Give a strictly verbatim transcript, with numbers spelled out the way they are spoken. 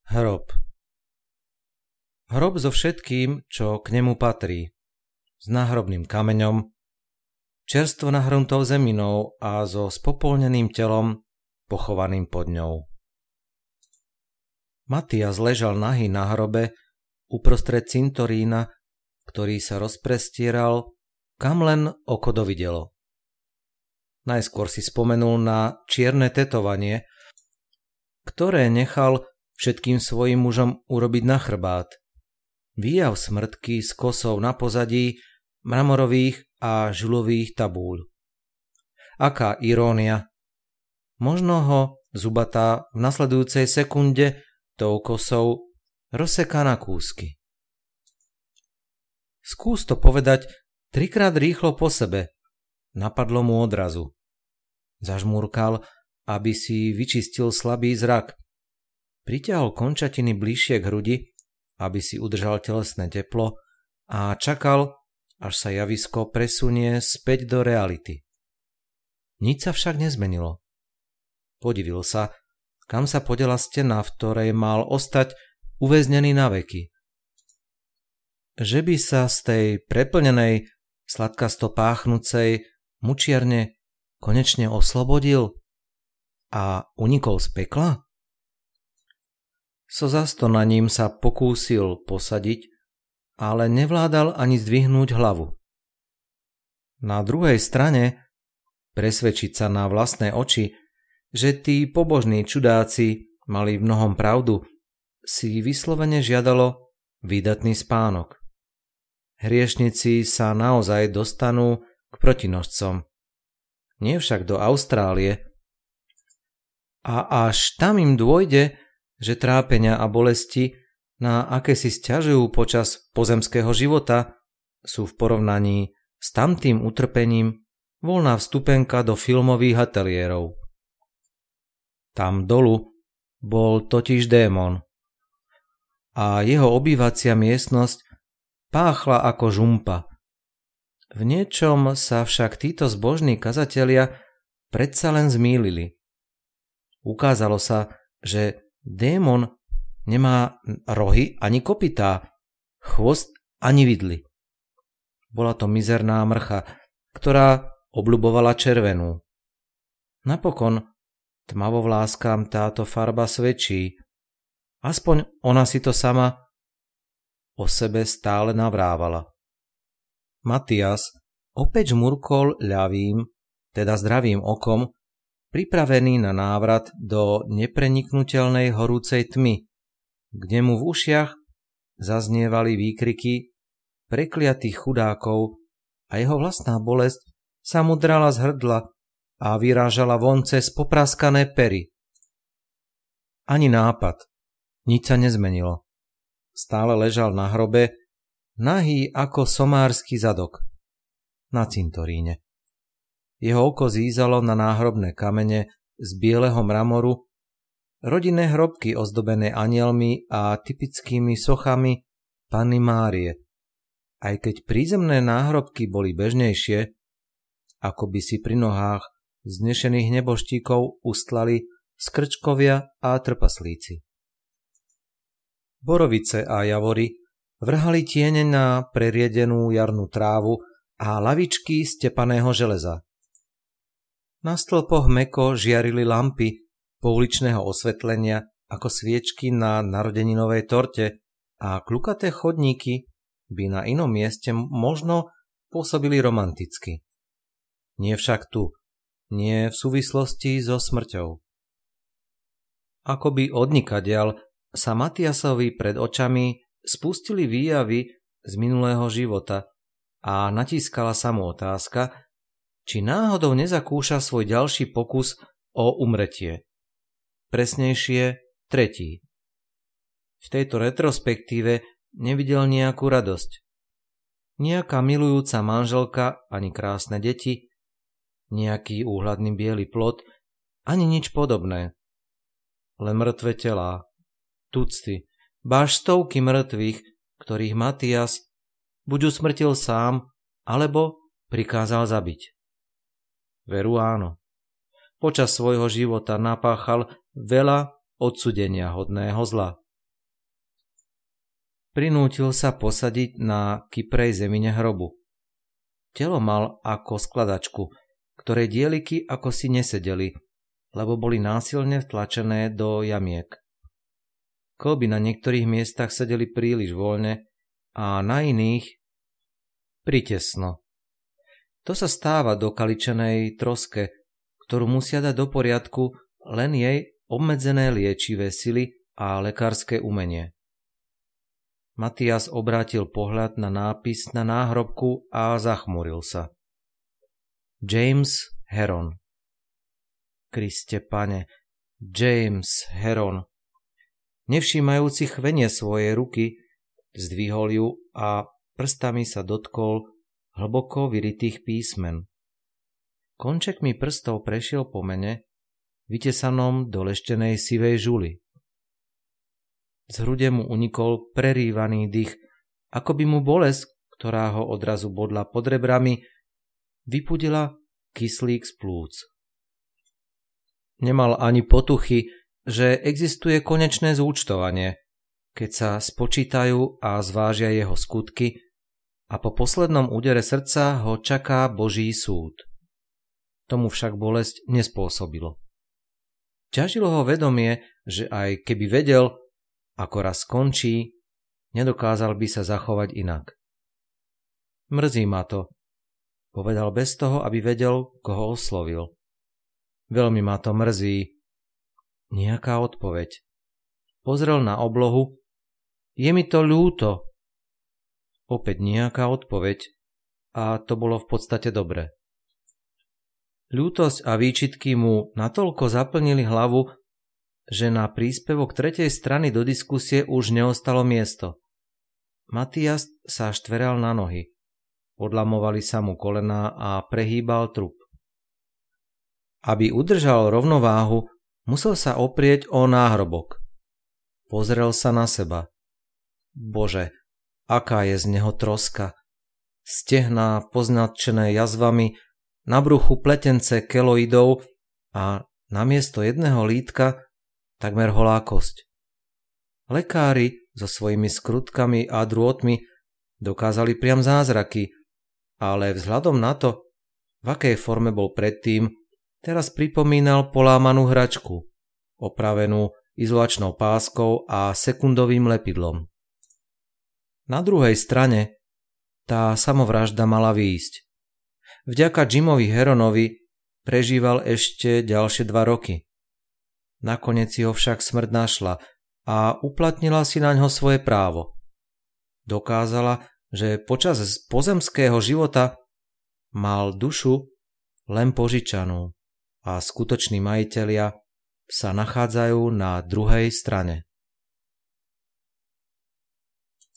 Hrob. Hrob so všetkým, čo k nemu patrí. S náhrobným kameňom, čerstvo nahrnutou zeminou a so spopolneným telom, pochovaným pod ňou. Matias ležal nahý na hrobe uprostred cintorína, ktorý sa rozprestieral, kam len oko dovidelo. Najskôr si spomenul na čierne tetovanie, ktoré nechal všetkým svojim mužom urobiť na chrbát. Výjav smrtky s kosou na pozadí mramorových a žulových tabúľ. Aká irónia! Možno ho zubatá v nasledujúcej sekunde tou kosou rozseká na kúsky. Skús to povedať trikrát rýchlo po sebe, napadlo mu odrazu. Zažmúrkal, aby si vyčistil slabý zrak. Priťahol končatiny bližšie k hrudi, aby si udržal telesné teplo a čakal, až sa javisko presunie späť do reality. Nič sa však nezmenilo. Podivil sa, kam sa podela stena, v ktorej mal ostať uväznený na veky. Že by sa z tej preplnenej, sladkasto páchnúcej mučiarne konečne oslobodil a unikol z pekla? Sozasto na ním sa pokúsil posadiť, ale nevládal ani zdvihnúť hlavu. Na druhej strane presvedčiť sa na vlastné oči, že tí pobožní čudáci mali v mnohom pravdu, si vyslovene žiadalo výdatný spánok. Hriešnici sa naozaj dostanú k protinožcom. Nie však do Austrálie. A až tam im dôjde, že trápenia a bolesti, na aké si sťažujú počas pozemského života, sú v porovnaní s tamtým utrpením voľná vstupenka do filmových ateliérov. Tam dolu bol totiž démon a jeho obývacia miestnosť páchla ako žumpa. V niečom sa však títo zbožní kazatelia predsa len zmýlili. Ukázalo sa, že démon nemá rohy ani kopytá, chvost ani vidly. Bola to mizerná mrcha, ktorá obľubovala červenú. Napokon tmavovláskam táto farba svedčí. Aspoň ona si to sama o sebe stále navrávala. Matias opäť žmurkol ľavým, teda zdravým okom, pripravený na návrat do nepreniknutelnej horúcej tmy, kde mu v ušiach zaznievali výkriky prekliatých chudákov a jeho vlastná bolesť sa mu drala z hrdla a vyrážala von cez popraskané pery. Ani nápad, nič sa nezmenilo. Stále ležal na hrobe, nahý ako somársky zadok, na cintoríne. Jeho oko zízalo na náhrobné kamene z bieleho mramoru, rodinné hrobky ozdobené anielmi a typickými sochami Panny Márie. Aj keď prízemné náhrobky boli bežnejšie, ako by si pri nohách znešených neboštíkov ustlali skrčkovia a trpaslíci. Borovice a javory vrhali tiene na preriedenú jarnú trávu a lavičky z tepaného železa. Na stĺpoch mäkko žiarili lampy pouličného osvetlenia ako sviečky na narodeninovej torte a klukaté chodníky by na inom mieste možno pôsobili romanticky. Nie však tu, nie v súvislosti so smrťou. Akoby odnikadiaľ sa Matiasovi pred očami spustili výjavy z minulého života a natískala sa mu otázka, či náhodou nezakúša svoj ďalší pokus o umretie. Presnejšie tretí. V tejto retrospektíve nevidel nejakú radosť. Nejaká milujúca manželka, ani krásne deti, nejaký úhľadný biely plot, ani nič podobné. Len mŕtve telá, tucty, báž stovky mŕtvych, ktorých Matias buď usmrtil sám, alebo prikázal zabiť. Veru áno. Počas svojho života napáchal veľa odsudenia hodného zla. prinútil sa posadiť na kyprej zemine hrobu. Telo mal ako skladačku, ktorej dieliky ako si nesedeli, lebo boli násilne vtlačené do jamiek. Kĺby na niektorých miestach sedeli príliš voľne a na iných pritesno. To sa stáva do kaličenej troske, ktorú musia dať do poriadku len jej obmedzené liečivé sily a lekárske umenie. Matias obrátil pohľad na nápis na náhrobku a zachmúril sa. James Heron. Kriste Pane, James Heron. Nevšímajúci chvenie svojej ruky, zdvihol ju a prstami sa dotkol hlboko vyritých písmen. Končekmi prstov prešiel po mene, vytesanom do leštenej sivej žuly. Z hrude mu unikol prerývaný dých, ako by mu bolesť, ktorá ho odrazu bodla pod rebrami, vypudila kyslík z plúc. Nemal ani potuchy, že existuje konečné zúčtovanie, keď sa spočítajú a zvážia jeho skutky a po poslednom údere srdca ho čaká Boží súd. Tomu však bolesť nespôsobilo. Ťažilo ho vedomie, že aj keby vedel, ako raz skončí, nedokázal by sa zachovať inak. Mrzí ma to, povedal bez toho, aby vedel, koho oslovil. Veľmi ma to mrzí. Nejaká odpoveď. Pozrel na oblohu. Je mi to ľúto. Opäť nejaká odpoveď. A to bolo v podstate dobre. Ľútosť a výčitky mu natoľko zaplnili hlavu, že na príspevok tretej strany do diskusie už neostalo miesto. Matias sa štveral na nohy. Odlamovali sa mu kolená a prehýbal trup. Aby udržal rovnováhu, musel sa oprieť o náhrobok. Pozrel sa na seba. Bože, aká je z neho troska. Stehná poznačené jazvami, na bruchu pletence keloidov a namiesto jedného lítka takmer holá kosť. Lekári so svojimi skrutkami a drôtmi dokázali priam zázraky, ale vzhľadom na to, v akej forme bol predtým, teraz pripomínal polámanú hračku, opravenú izolačnou páskou a sekundovým lepidlom. Na druhej strane tá samovražda mala výjsť. Vďaka Jimovi Heronovi prežíval ešte ďalšie dva roky. Nakoniec si ho však smrť našla a uplatnila si naňho svoje právo. Dokázala, že počas pozemského života mal dušu len požičanú a skutoční majitelia sa nachádzajú na druhej strane.